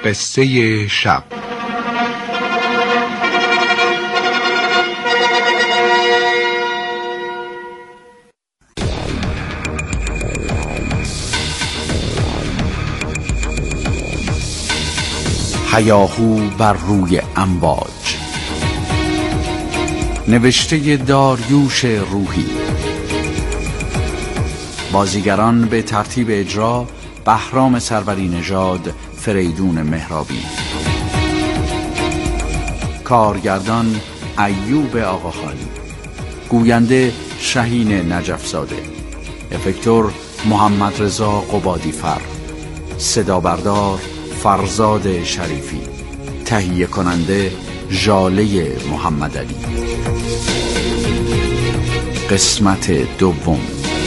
قصه شب. هیاهو بر روی امواج، نوشته داریوش روحی. بازیگران به ترتیب اجرا: بهرام سروری نژاد، فریدون مهرابی. کارگردان: ایوب آقاخانی. گوینده: شهین نجفزاده. افکتور: محمد رضا قبادی فر. صدا بردار: فرزاد شریفی. تهیه کننده: ژاله محمدعلی. قسمت دوم.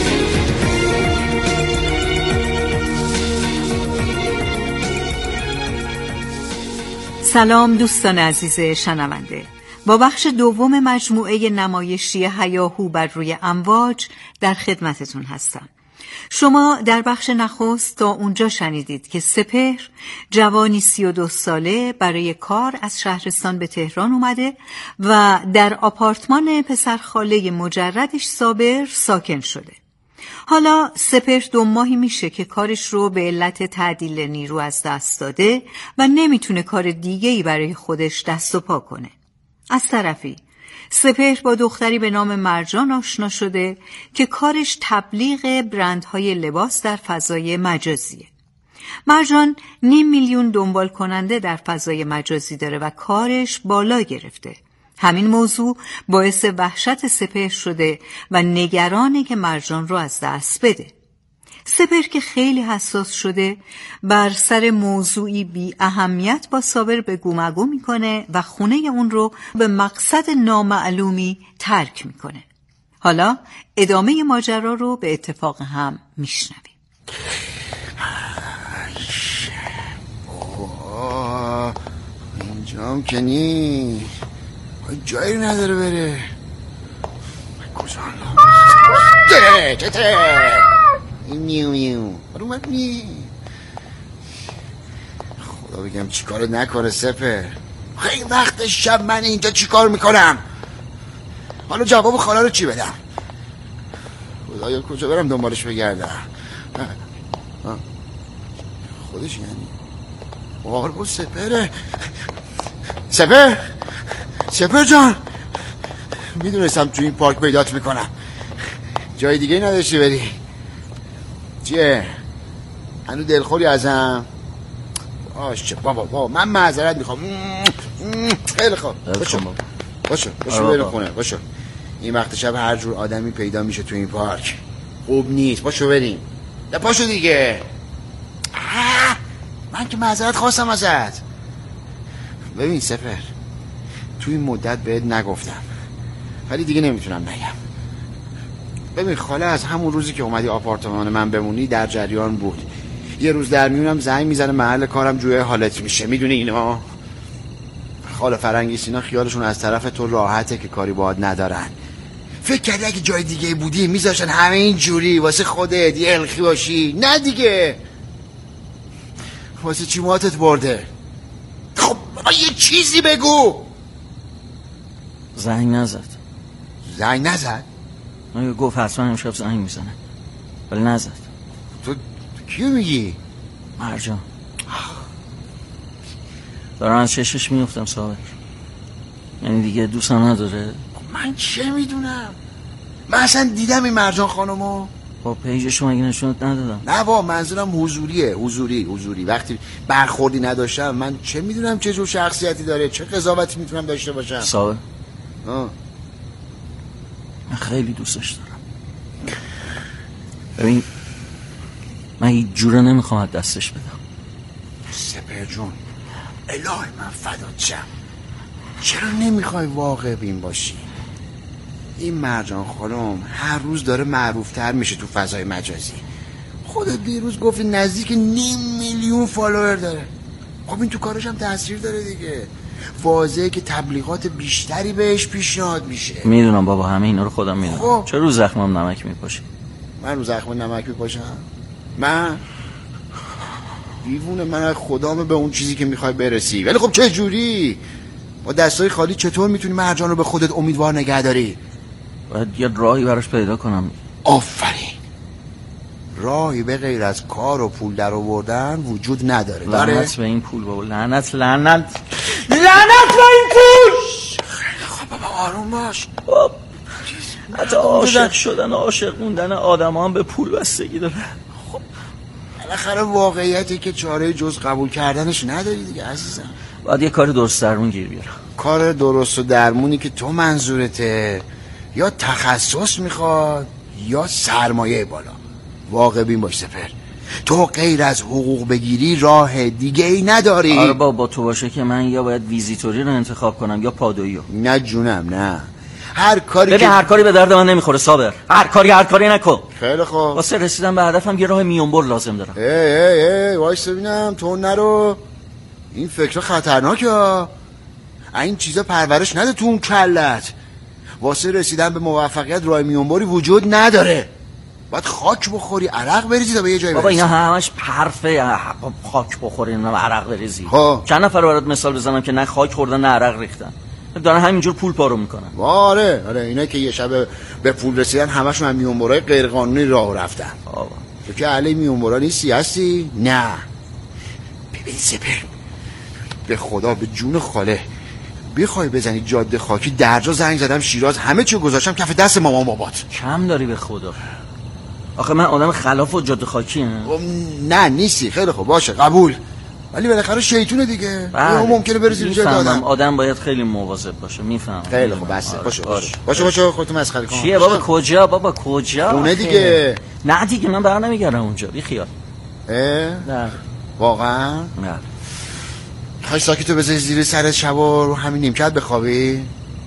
سلام دوستان عزیز شنونده، با بخش دوم مجموعه نمایشی هیاهو بر روی امواج در خدمتتون هستم. شما در بخش نخست تا اونجا شنیدید که سپهر، جوانی 32 ساله، برای کار از شهرستان به تهران اومده و در آپارتمان پسرخاله مجردش صابر ساکن شده. حالا سپهر 2 ماهی میشه که کارش رو به علت تعدیل نیرو از دست داده و نمیتونه کار دیگه‌ای برای خودش دست و پا کنه. از طرفی سپهر با دختری به نام مرجان آشنا شده که کارش تبلیغ برندهای لباس در فضای مجازیه. مرجان 500,000 دنبال کننده در فضای مجازی داره و کارش بالا گرفته. همین موضوع باعث وحشت سپهر شده و نگرانه که مرجان رو از دست بده. سپهر که خیلی حساس شده، بر سر موضوعی بی اهمیت با صابر به گومگو میکنه و خونه اون رو به مقصد نامعلومی ترک میکنه. حالا ادامه ماجرا رو به اتفاق هم میشنویم. اینجام که نی جایی نداره بره. کجا چته نیو نیو اومد نی. خدا بگم چی کارو نکنه سپر. خیلی وقت شب من اینجا چی کار میکنم؟ حالا جواب خاله رو چی بدم؟ خدایا کجا برم دنبالش بگردم؟ خودش یعنی بارگو سپره. سپر جان، میدونستم تو این پارک پیدات میکنم. جای دیگه نداشتی بری؟ چیه؟ هنو دلخوری ازم؟ آشه بابا من معذرت میخوام. خیلی خوب باشو بریم خونه. باشو این وقت شب هر جور آدمی پیدا میشه تو این پارک. خوب نیست. باشو بریم. نه پاشو دیگه. من که معذرت خواستم ازت. ببین سپر، تو این مدت بهت نگفتم ولی دیگه نمیتونم نگم. ببین خاله از همون روزی که اومدی آپارتمان من بمونی در جریان بود. یه روز در میونم زنگ میزنه محل کارم جوی حالت میشه. میدونی اینا خاله فرنگیس اینا خیالشون از طرف تو راحته که کاری باهات ندارن. فکر کردی اگه جای دیگه بودی میذاشن همه این جوری واسه خودت یه الخی باشی؟ نه دیگه. واسه چی مواتت برده؟ خب بابا یه چیزی بگو. زنگ نزد. من گفت حتما امشب زنگ میزنه ولی نزد. تو کیو میگی؟ مرجان. دارم از چشش میفتم صابر. یعنی دیگه دوستم نداره. من چه میدونم؟ من اصلا دیدم این مرجان خانمو. با پیجشو مگه نشونت ندادم؟ نه با منظورم حضوریه. حضوری وقتی برخوردی نداشتم من چه میدونم چه جور شخصیتی داره، چه قضاوتی میتونم داشته باشم. صابر من خیلی دوستش دارم. ببین من هیچ جوره نمیخوام دستش بدم. سپر جون الهی من فدات شم. چرا نمیخوای واقع بین باشی؟ این مرجان خانم هر روز داره معروفتر میشه تو فضای مجازی. خودت دیروز گفتی نزدیک 500,000 فالوور داره. خب این تو کارش هم تاثیر داره دیگه. واضحه که تبلیغات بیشتری بهش پیشنهاد میشه. میدونم بابا، همه اینا رو خودم میدونم. خب. چرا رو زخمم نمک میپاشی؟ من رو زخم نمک میپاشم؟ من دیوونه من خدامه به اون چیزی که میخوای برسی. ولی خب چه جوری؟ با دستای خالی چطور میتونی مرجان رو به خودت امیدوار نگه داری؟ باید یه راهی براش پیدا کنم. آفرین. راهی به غیر از کار و پول در آوردن وجود نداره. لعنت به این پول بابا. لعنت به این پول. خب بابا آروم باش. حتی عاشق شدن و عاشق موندن آدم هم به پول بستگی داره. خب بالاخره واقعیتی که چاره جز قبول کردنش نداری دیگه عزیزم. باید یه کار درست درمون گیر بیارم. کار درست و درمونی که تو منظورته یا تخصص میخواد یا سرمایه بالا. واقع بین باش سپر، تو غیر از حقوق بگیری راه دیگه ای نداری. آره با تو باشه که من یا باید ویزیتوری رو انتخاب کنم یا پادویی رو. نه جونم نه، هر کاری ببین هر کاری به درد من نمیخوره صابر. هر کاری نکن. خیلی خوب. واسه رسیدن به هدفم یه راه میونبر لازم دارم. ای وایس ببینم تو نرو، این فکر خطرناکه. این چیزا پرورش نده تو اون کلت. واسه رسیدن به موفقیت راه میونبری وجود نداره. باید خاک بخوری، عرق بریزی تا به یه جایی برسی. بابا اینا همش حرفه. خاک بخوری نه عرق بریزی. چند نفر برات مثال بزنم که نه خاک خوردن نه عرق ریختن، دارن همینجور پول پارو میکنن. آره اینا که یه شب به پول رسیدن همشون هم میونبرای غیر قانونی راه رفتن. تو که اهل میونبرا نیستی هستی؟ نه. ببین سپر، به خدا به جون خاله بخوای بزنی جاده خاکی درجا زنگ زدم شیراز، همه چیو گذاشتم کف دست مامان بابات. کم داری به خدا. آخه من آدم خلاف و جاده خاکی هم. نه نیستی. خیلی خوب باشه قبول، ولی بالاخره شیطونه دیگه. بله. ممکنه برسی به جای آدم باید خیلی مواظب باشه. میفهمم. خیلی خوب بسه. باشه خودت مسخره کن. چیه بابا کجا خونه دیگه. نه دیگه من بر نمیگردم اونجا. بی خیال. نه واقعا؟ نه. خواهی ساکتو بذاری زیر سرت شبا رو همین نیمکت بخوابی؟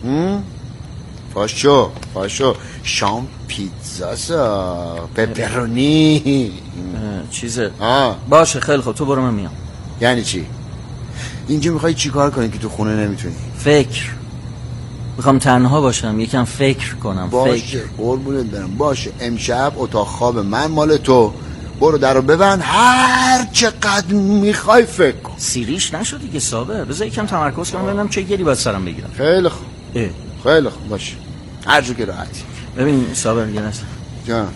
پاشو شام پیتزاسا پپرونی چیزه. باشه خیلی خوب تو برو من میام. یعنی چی؟ اینجا میخوای چی کار کنی که تو خونه نمیتونی؟ فکر میخوام تنها باشم یکم فکر کنم. باشه قربونت برم. باشه امشب اتاق خواب من مال تو. برو درو ببند، هر چقدر میخوای فکر کن. سیریش نشد دیگه صابر. بذار یکم تمرکز کنم ببینم چه گلی باید سرم بگیرم. خیلی خوب. خیلی خوب باشه هر جو که راحتی. ببین صابر یه لحظه. جان.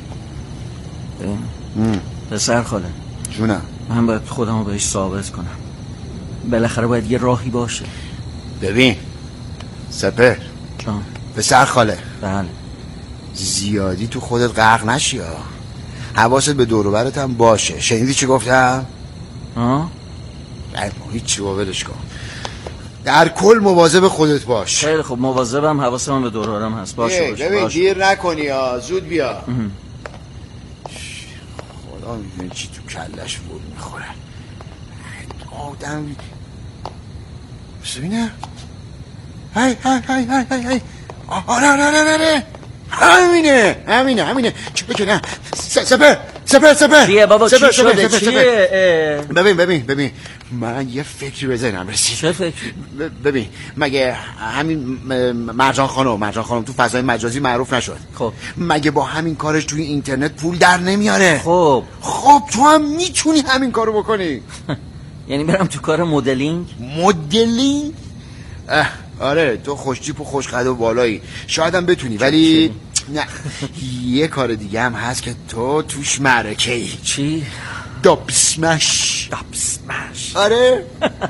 پسر خاله جونم، من باید خودمو بهش ثابت کنم. بالاخره باید یه راهی باشه. ببین سپر جان. پسر خاله بله. زیادی تو خودت غرق نشی ها. حواست به دور و برت هم باشه. شنیدی چی گفتم؟ هیچی ولش کن. در کل مواظب خودت باش. خیلی خوب مواظبم. حواسم به دور و برم هست. باشه ببین دیر نکنی ها. زود بیا. خدا میدونه چی تو کلش بود میخوره آدم. ببینه های آره همینه چه بکنه. سپر چیه بابا چی شده چیه؟ ببین من یه فکری بزنم رسید. چه فکری؟ ببین مگه همین مرجان خانم تو فضای مجازی معروف نشد؟ خب مگه با همین کارش توی اینترنت پول در نمیاره؟ خب تو هم میتونی همین کارو بکنی. یعنی برم تو کار مدلینگ؟ آره تو خوشتیپ و خوشقد و بالایی شاید هم بتونی، ولی نه یه کار دیگه هم هست که تو توش معرکه‌ای. چی؟ دابسمش. آره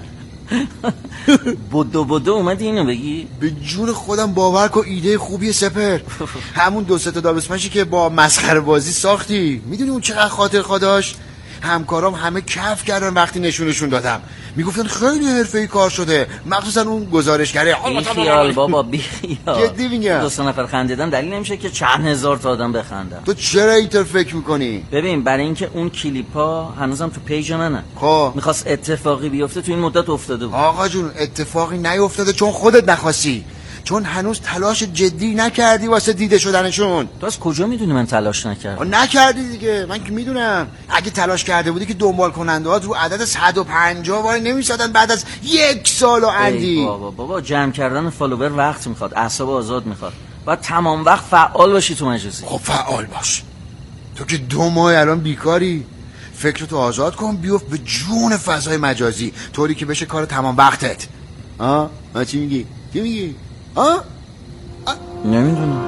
بدو اومدی اینو بگی؟ به جون خودم باور کن ایده خوبیه سپر. همون 2-3 تا دابسمشی که با مسخره بازی ساختی، میدونی اون چقدر خاطر خداش؟ همکارام همه کف کردن وقتی نشونشون دادم، میگفتن خیلی حرفه‌ای کار شده، مخصوصا اون گزارشگره. بیخیال بابا بیخیال. جدی میگم 2 نفر خندیدن دلیل نمیشه که چند هزار تا آدم بخندن. تو چرا اینطور فکر میکنی؟ ببین برای اینکه اون کلیپا هنوزم تو پیج منه. خب میخواست اتفاقی بیفته تو این مدت افتاده بود. آقا جون اتفاقی نیفتاده چون خودت نخواستی، چون هنوز تلاش جدی نکردی واسه دیده شدنشون. تو از کجا میدونی من تلاش نکردم؟ نکردی دیگه، من که میدونم. اگه تلاش کرده بودی که دنبال کننده ها رو عدد 150 وای نمیسادن بعد از 1 سال و اندی. بابا جمع کردن فالوور وقت میخواد، اعصاب آزاد میخواد، باید تمام وقت فعال باشی تو مجازی. خب فعال باش. تو که 2 ماه الان بیکاری، فکرتو آزاد کن، بیفت به جون فضای مجازی، طوری که بشه کار تمام وقتت. چی میگی؟ چی میگی؟ نمیدونم.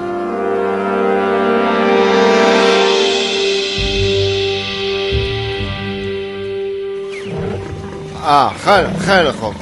خیلی خوب.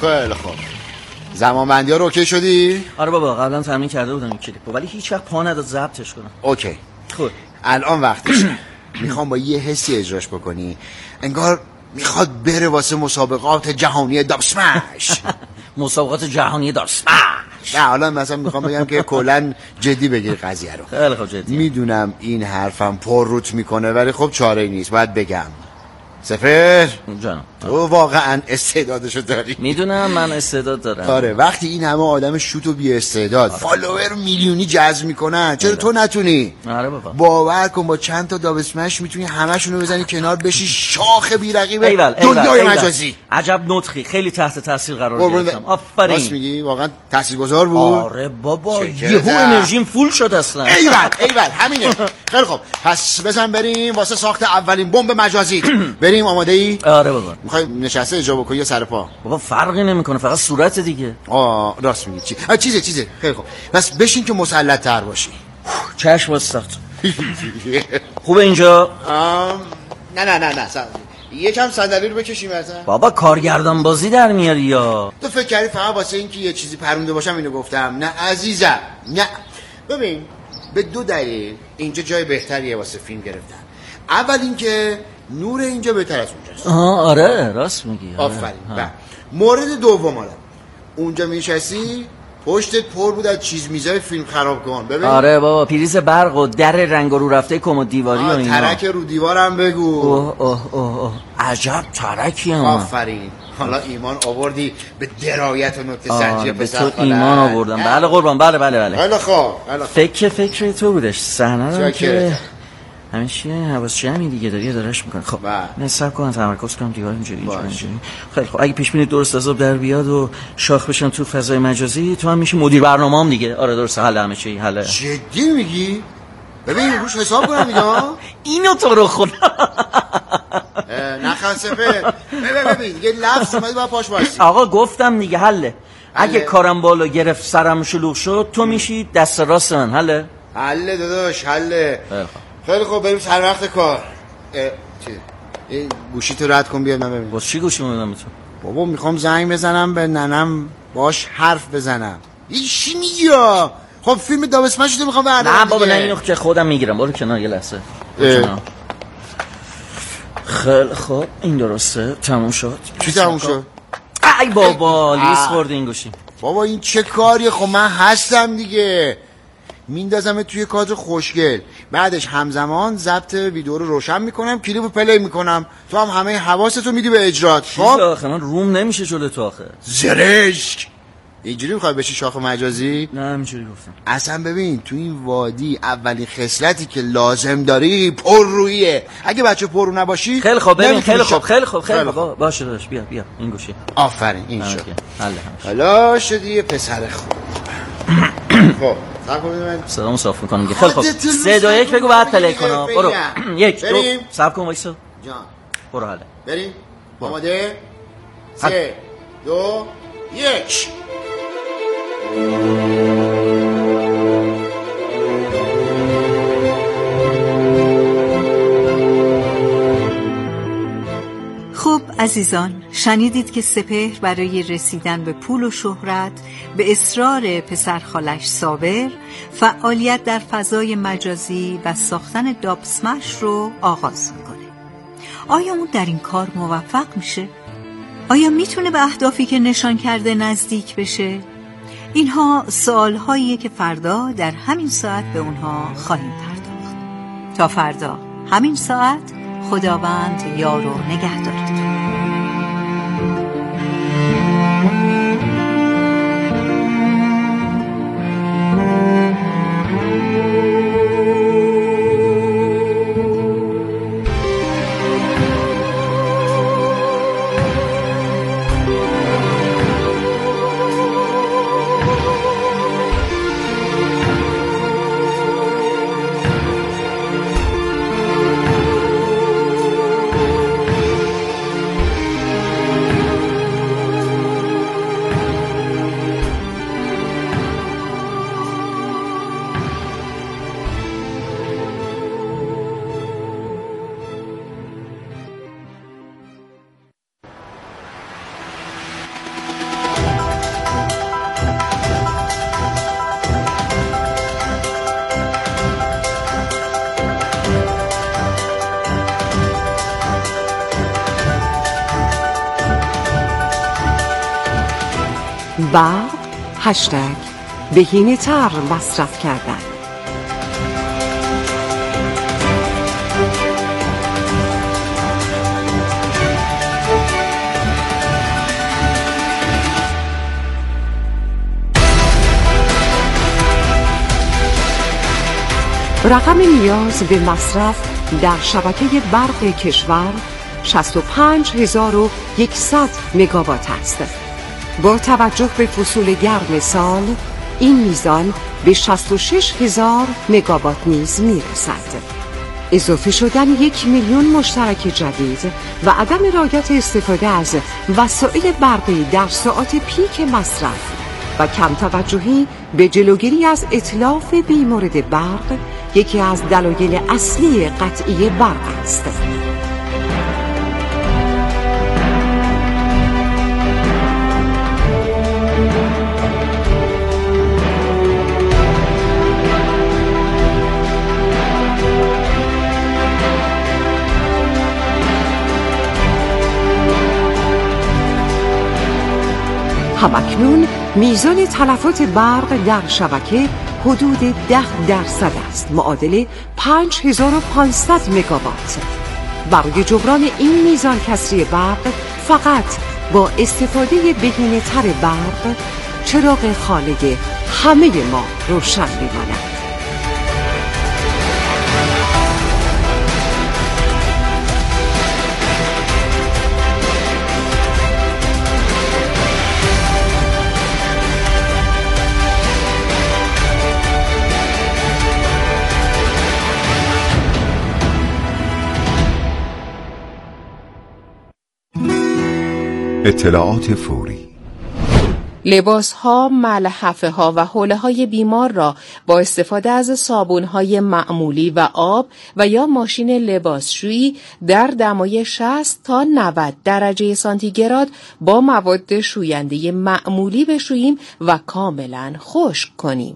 زمان بندی ها رو اوکی شدی؟ آره بابا، قبلا تمرین کرده بودم این کلیپو، ولی هیچ وقت پا نداد ضبطش کنم. اوکی. خب الان وقتشه. میخوام با یه حسی اجراش بکنی، انگار میخواد بره واسه مسابقات جهانی داب اسمش. مسابقات جهانی داب اسمش. نه حالا مثلا میخوام بگم که کلا جدی بگیر قضیه رو. خیلی خوب جدی. میدونم این حرفم پر روت میکنه، ولی خب چاره نیست، باید بگم. سفر جانم، تو واقعا استعدادشو داری. میدونم من استعداد دارم. آره، وقتی این همه آدم شوت و بی استعداد فالوور میلیونی جذب میکنن، چرا تو نتونی؟ آره بابا، باور کن با چند تا داب اسمش میتونی همشونو بزنی کنار، بشی شاخ بی رقیب دنیای مجازی. عجب نطقی، خیلی تحت تاثیر قرار گرفتم. آفرین. راست میگی، واقعا تاثیرگذار بود. آره بابا، یهو انرژیم فول شد اصلا. ایول همینه. خیلی خب، پس بزن بریم واسه ساخت اولین بمب مجازی. بریم، آماده ای؟ آره بابا. میخوای نشسته اجرا بکنی یا سر پا؟ بابا فرقی نمیکنه، فقط صورت دیگه. راست میگی. چیزه. خیلی خوب، بس بشین که مسلط تر باشی. چشم واسه خوبه اینجا؟ نه یکم صندلی رو بکشیم مثلا. بابا کارگردان بازی در میاری یا؟ تو فکر کردی فقط واسه اینکه یه چیزی پرونده باشم اینو گفتم؟ نه عزیزم، نه. ببین، به 2 دلیل اینجا جای بهتریه واسه فیلم گرفتن. اول اینکه نور اینجا بهتر از اونجاست. آره راست میگی. آفرین. مورد دوم، حالا اونجا میشستی پشتت پر بود از چیز میزای فیلم خراب کن. ببین. آره بابا، پریز برق و در رنگ رو رفته کمد دیواری و اینا. ترک رو دیوارم بگو. اوه عجب ترکی هم. آفرین. حالا ایمان آوردی به درایت و نکته سنجی پسر خالد. به تو ایمان آوردم. بله قربان، بله. حالا خوب. فکر تو بودش. صحنه رو که همیشه حواس جمعی دیگه داریش میکنه. خب نصب کنم، تمرکز کنم، دیوار اینجوری. خیلی خب، اگه پیش بینی درست حساب در بیاد و شاخ بشن تو فضای مجازی، تو هم میشی مدیر برنامه‌ام دیگه. آره درست، حل همه چی حله. جدی میگی؟ ببین روش حساب کنم دیگه. اینو تو رو خدا نخند سفر. ببین یه لفظ اومدی با پاش وایسی. آقا گفتم دیگه حله. اگه کارم بالا گرفت، سرم شلوغ شد، تو میشی دست راست من. حله داداش، حله. خیلی خوب، بریم سر وقت کار. این گوشی تو رد کن، بیاد من ببینم. باز چی گوشی میدم تو؟ بابا میخوام زنگ بزنم به ننم، باش حرف بزنم. این چی میگی؟ خب فیلم داب اسمش رو میخوام بردارم. نه بابا، نه اینو که خودم میگیرم. برو کنار یه لحظه. خیلی خوب، این درسته. تموم شد. چی تموم شد؟ ای بابا، لیس خورد این گوشی. بابا این چه کاریه؟ خب من هستم دیگه. میندازم توی کادر خوشگل، بعدش همزمان ضبط ویدیو رو روشن میکنم، کلیپو پلی میکنم، تو هم همه حواستو میدی به اجرات. خب آخه من روم نمیشه جلوی تو آخه. زرشک. اینجوری میخوای بشی شاخ مجازی؟ نه همینجوری گفتم. اصلا ببین، تو این وادی اولین خصلتی که لازم داری پر رویه. اگه بچه پر رو نباشی خیلی خوب. ببین خیلی خوب. باشه داداش، بیا این گوشی. آفرین، این شد. حالا شدی یه پسر خوب. خب صدامو صاف میکنم دیگه. خیلی خوب، 3 2 1 بگو بعد پلی کنم. برو. 1 2 صبر کن وایسا جان. برو حله. بریم. آماده؟ 3 2 1. خب عزیزان، شنیدید که سپهر برای رسیدن به پول و شهرت به اصرار پسرخالش صابر فعالیت در فضای مجازی و ساختن داب اسمش رو آغاز میکنه. آیا اون در این کار موفق میشه؟ آیا میتونه به اهدافی که نشان کرده نزدیک بشه؟ اینها سوالهاییه که فردا در همین ساعت به اونها خواهیم پرداخت. تا فردا همین ساعت، خداوند یار و نگهدارتون. برق #بهینه‌تر مصرف کردن. رقم نیاز به مصرف در شبکه برق کشور 65100 مگاوات است. با توجه به فصول گرم سال این میزان به 66000 مگاوات نیز میرسد. اضافه شدن 1 میلیون مشترک جدید و عدم رعایت استفاده از وسایل برقی در ساعات پیک مصرف و کم توجهی به جلوگیری از اتلاف بیمورد برق یکی از دلایل اصلی قطعی برق است. همکنون میزان تلفات برق در شبکه حدود 10% است، معادل 5500 مگاوات. برای جبران این میزان کسری برق فقط با استفاده بهینه‌تر برق چراغ خانه همه ما روشن می‌ماند. اطلاعات فوری. لباس‌ها، ملحفه‌ها و حوله‌های بیمار را با استفاده از صابون‌های معمولی و آب و یا ماشین لباسشویی در دمای 60 تا 90 درجه سانتیگراد با مواد شوینده معمولی بشوییم و کاملاً خشک کنیم.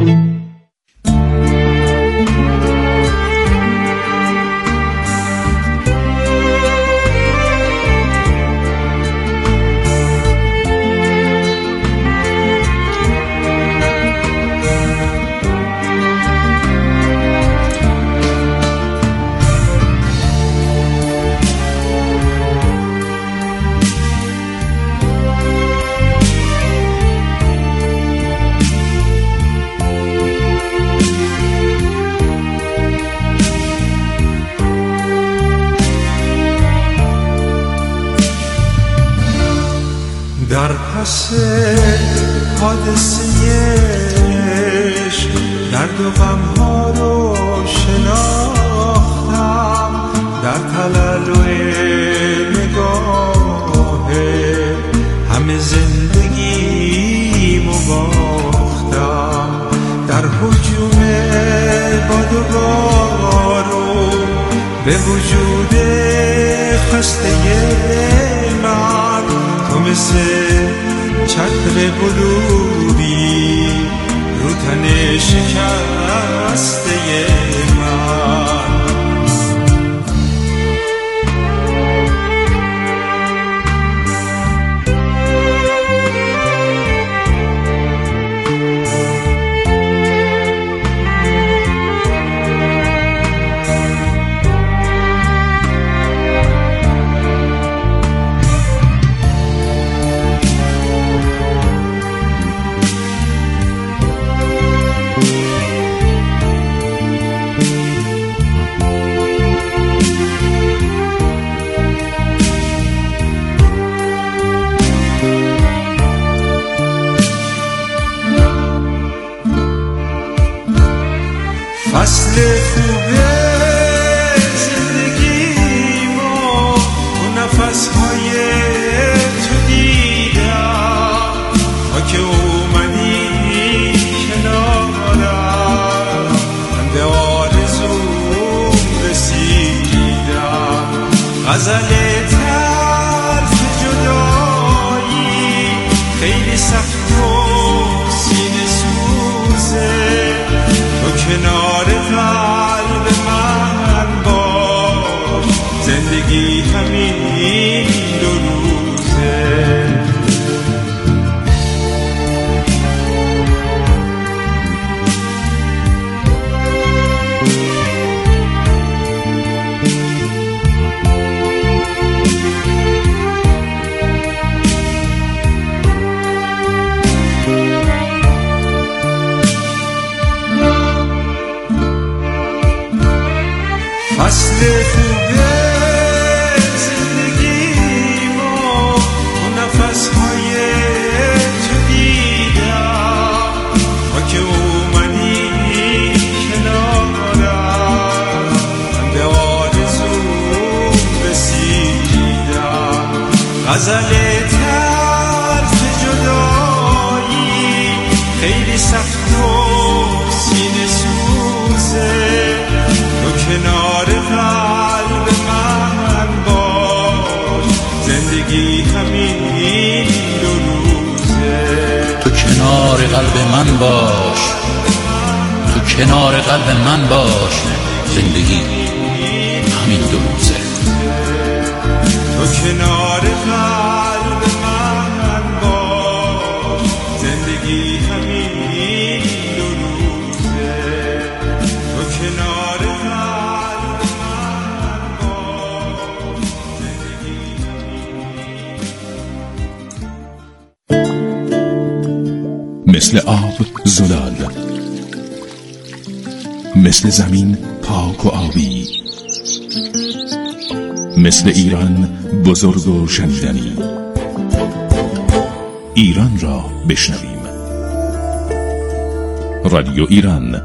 در پس حادثه عشق درد و غم‌ها رو شناختم، در تلالو نگاه همه زندگیمو باختم، در هجوم باد و بارون به وجود خسته من تو مثل چتر بلوری رو تن شکسته من. فصل خوبه زندگیمو و نفسهای تو دیدم، تا که اومدی کنارم من به آرزوم رسیدم. غزل طرف جدایی خیلی سخت و سینه سوزه، تو کنار قلب من باش، زندگی همین 2 روزه. تو کنار قلب من باش، تو کنار قلب من باش، زندگی همین 2 روزه. تو کنار قلب من باش، زندگی همین 2 روزه. تو کنار قلب من باش، زندگی مثل آب زلال، مثل زمین پاک و آبی، مثل ایران بزرگ و شنیدنی. ایران را بشنویم. رادیو ایران.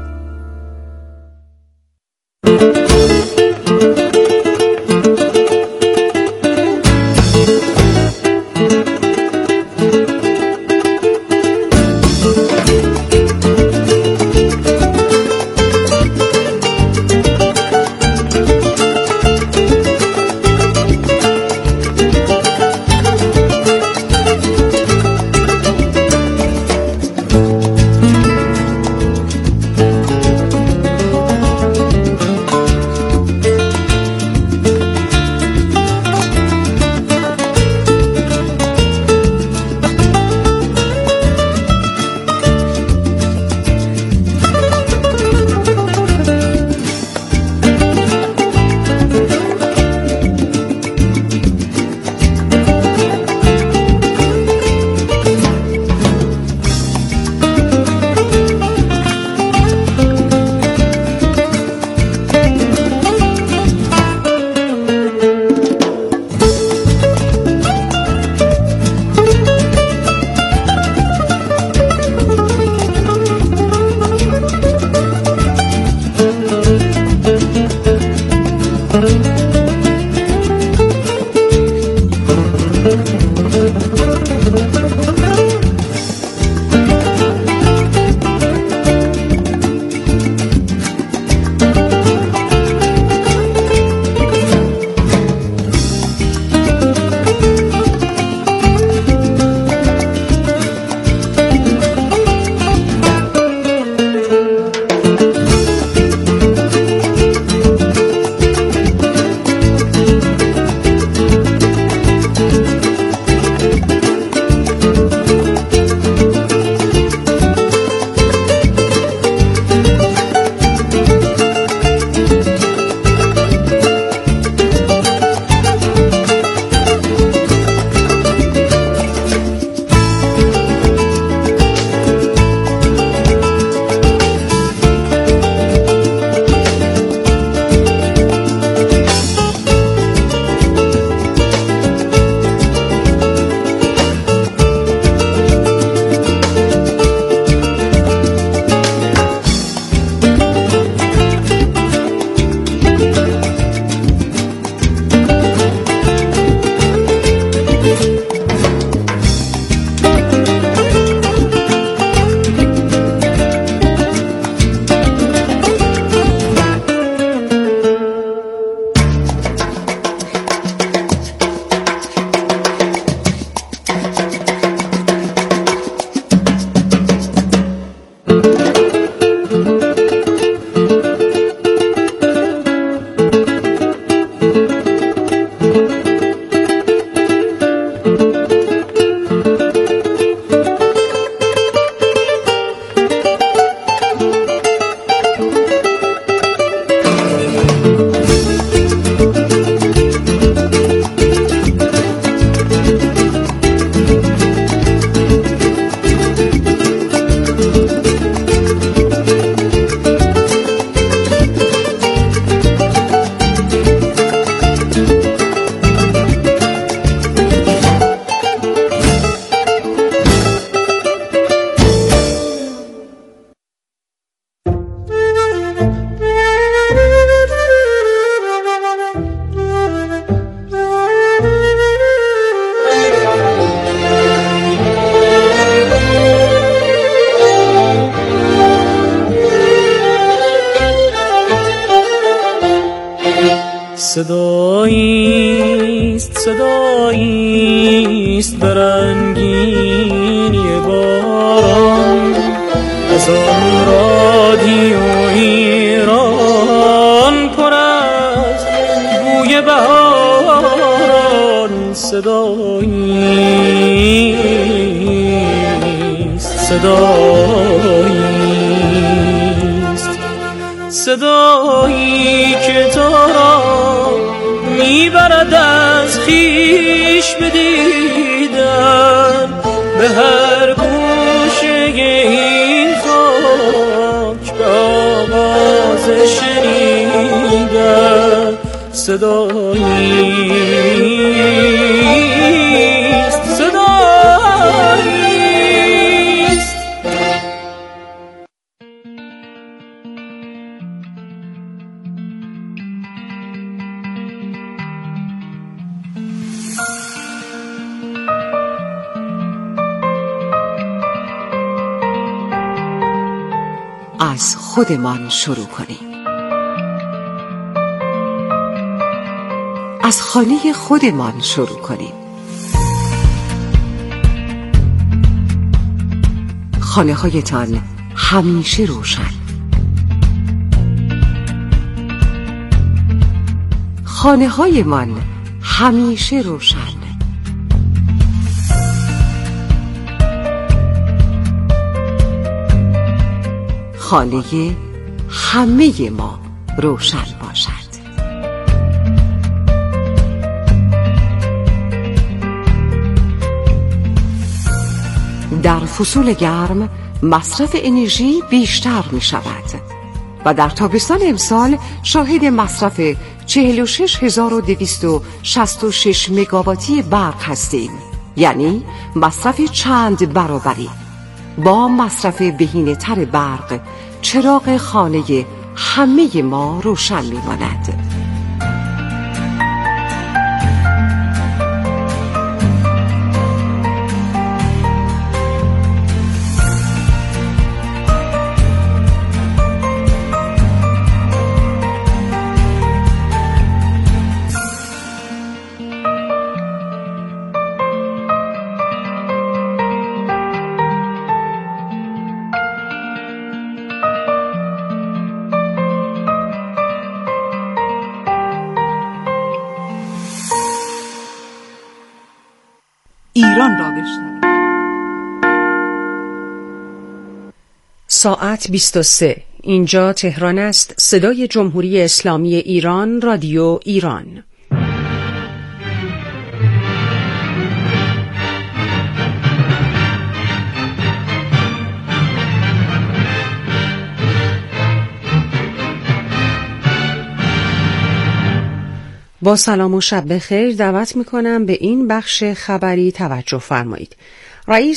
صداییست برنگینی باد رادیو ایران پر از بوی بهاران صدایی که تو را میبرد از خویش بدیدن به هر گوشه این خاک به آواز شنیدن صداییست از خودمان شروع کنیم. از خانه خودمان شروع کنیم. خانه هایتان همیشه روشن. خانه هایمان همیشه روشن. خانه همه ما روشن باشد. در فصول گرم مصرف انرژی بیشتر می شود و در تابستان امسال شاهد مصرف 46266 مگاواتی برق هستیم، یعنی مصرف چند برابری. با مصرف بهینه‌تر برق چراغ خانه همه ما روشن می‌ماند. ایران را بشنوید. ساعت 23. اینجا تهران است. صدای جمهوری اسلامی ایران، رادیو ایران. با سلام و شب بخیر دعوت میکنم به این بخش خبری توجه فرمایید. رئیس